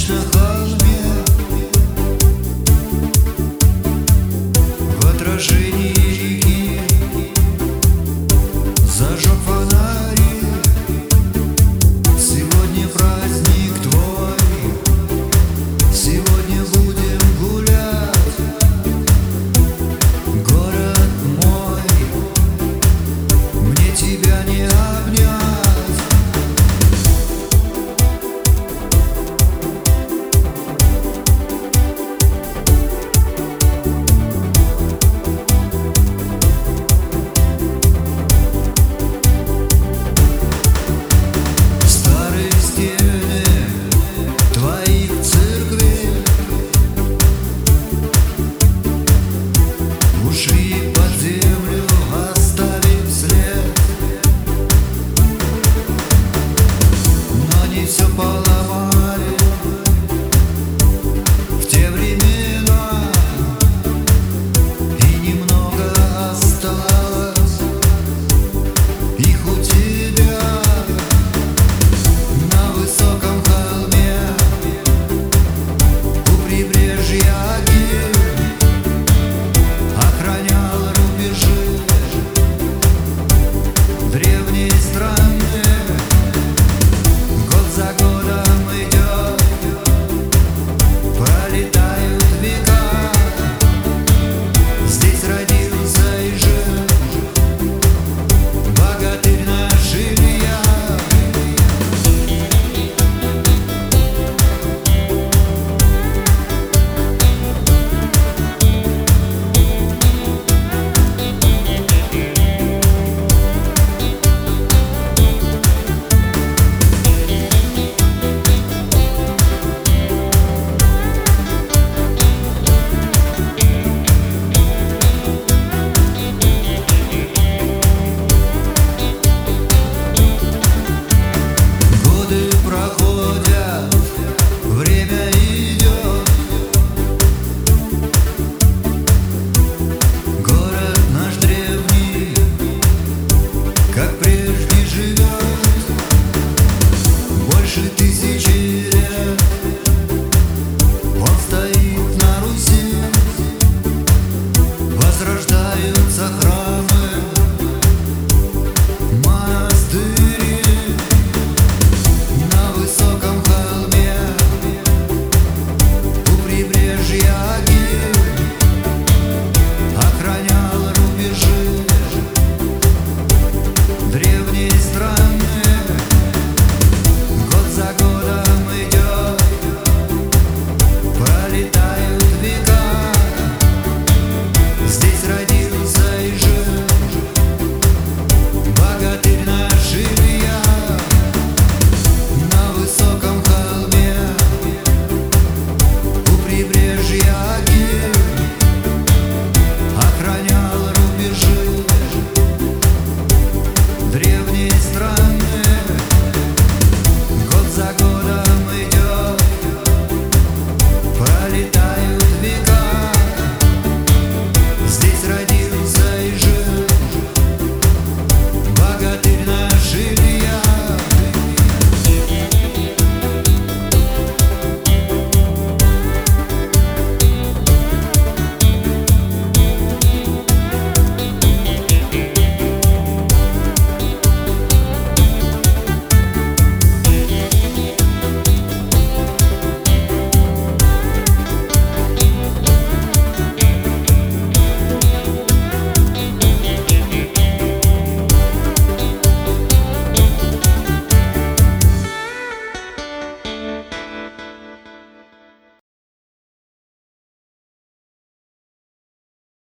ночь на холме, в отражении реки зажег фонарик. Сегодня праздник твой, сегодня будем гулять. Город мой, мне тебя не обнять. Ушли под землю, оставив след. Но не все поломали в те времена, и немного осталось их у тебя. На высоком холме у прибрежья охранял рубежи древней страны. Год за годом идет, пролетают века. Здесь родился и жил богатырь наш Илья. Проходят, время идет, город наш древний, как прежде живет. Больше 1000